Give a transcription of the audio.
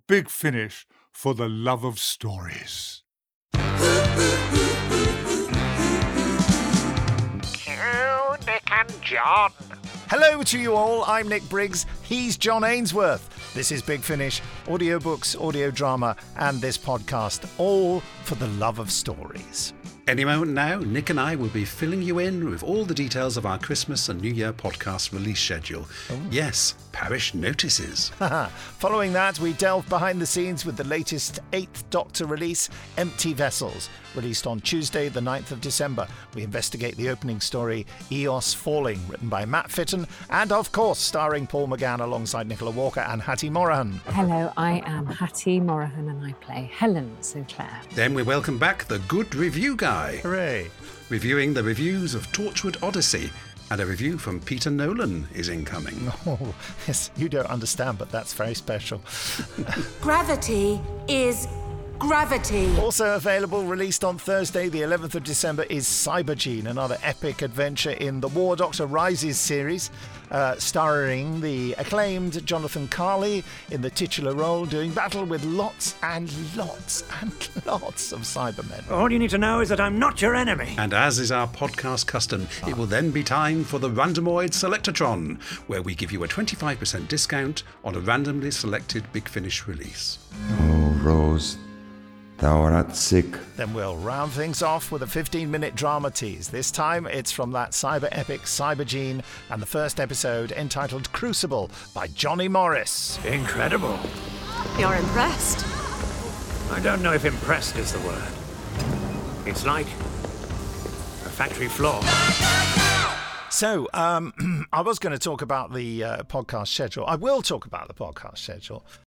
Big Finish for the love of stories. Cue Nick and John. Hello to you all, I'm Nick Briggs, he's John Ainsworth. This is Big Finish, audiobooks, audio drama, and this podcast, all for the love of stories. Any moment now, Nick and I will be filling you in with all the details of our Christmas and New Year podcast release schedule. Oh. Yes, parish notices. Following that, we delve behind the scenes with the latest 8th Doctor release, Empty Vessels, released on Tuesday, the 9th of December. We investigate the opening story, Eos Falling, written by Matt Fitton, and of course, starring Paul McGann alongside Nicola Walker and Hattie Morahan. Hello, I am Hattie Morahan and I play Helen Sinclair. Then we welcome back the Good Review Guy. Hooray! Reviewing the reviews of Torchwood Odyssey, and a review from Peter Nolan is incoming. Oh, yes, you don't understand, but that's very special. Gravity is gravity. Also available, released on Thursday, the 11th of December, is Cybergene, another epic adventure in the War Doctor Rises series, starring the acclaimed Jonathan Carley in the titular role, doing battle with lots and lots and lots of Cybermen. All you need to know is that I'm not your enemy. And as is our podcast custom, it will then be time for the Randomoid Selectatron, where we give you a 25% discount on a randomly selected Big Finish release. Oh, Rose, thou art sick. Then we'll round things off with a 15-minute drama tease. This time it's from that cyber epic Cybergene and the first episode entitled Crucible by Johnny Morris. Incredible. You're impressed. I don't know if impressed is the word. It's like a factory floor. So, I was going to talk about the podcast schedule. I will talk about the podcast schedule.